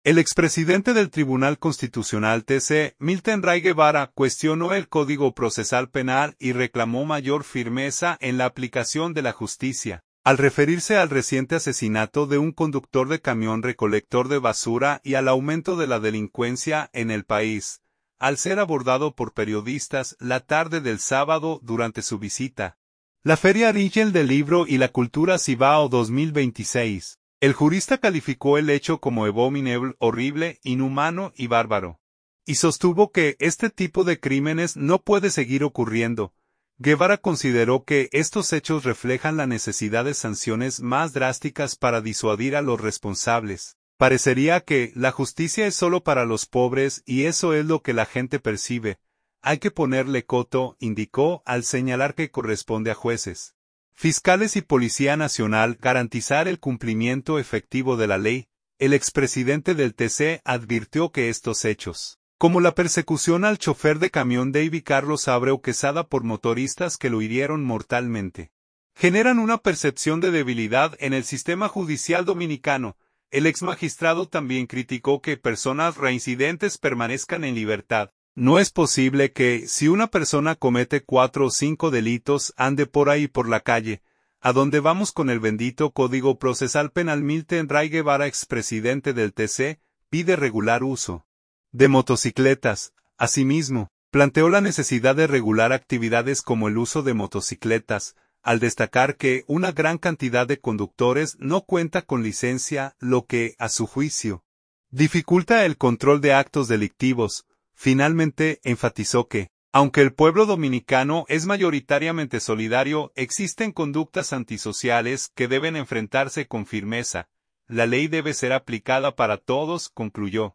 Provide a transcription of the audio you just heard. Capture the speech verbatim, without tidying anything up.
El expresidente del Tribunal Constitucional T C, Milton Ray Guevara, cuestionó el Código Procesal Penal y reclamó mayor firmeza en la aplicación de la justicia, al referirse al reciente asesinato de un conductor de camión recolector de basura y al aumento de la delincuencia en el país, al ser abordado por periodistas la tarde del sábado durante su visita. La Feria Ringel del Libro y la Cultura Cibao dos mil veintiséis. El jurista calificó el hecho como abominable, horrible, inhumano y bárbaro. Y sostuvo que este tipo de crímenes no puede seguir ocurriendo. Guevara consideró que estos hechos reflejan la necesidad de sanciones más drásticas para disuadir a los responsables. Parecería que la justicia es solo para los pobres y eso es lo que la gente percibe. Hay que ponerle coto, indicó al señalar que corresponde a jueces, fiscales y Policía Nacional garantizar el cumplimiento efectivo de la ley. El expresidente del T C advirtió que estos hechos, como la persecución al chofer de camión David Carlos Abreu Quesada por motoristas que lo hirieron mortalmente, generan una percepción de debilidad en el sistema judicial dominicano. El exmagistrado también criticó que personas reincidentes permanezcan en libertad. No es posible que, si una persona comete cuatro o cinco delitos, ande por ahí por la calle. ¿A dónde vamos con el bendito Código Procesal Penal? Milton Ray Guevara, expresidente del T C, pide regular uso de motocicletas. Asimismo, planteó la necesidad de regular actividades como el uso de motocicletas, al destacar que una gran cantidad de conductores no cuenta con licencia, lo que, a su juicio, dificulta el control de actos delictivos. Finalmente, enfatizó que, aunque el pueblo dominicano es mayoritariamente solidario, existen conductas antisociales que deben enfrentarse con firmeza. La ley debe ser aplicada para todos, concluyó.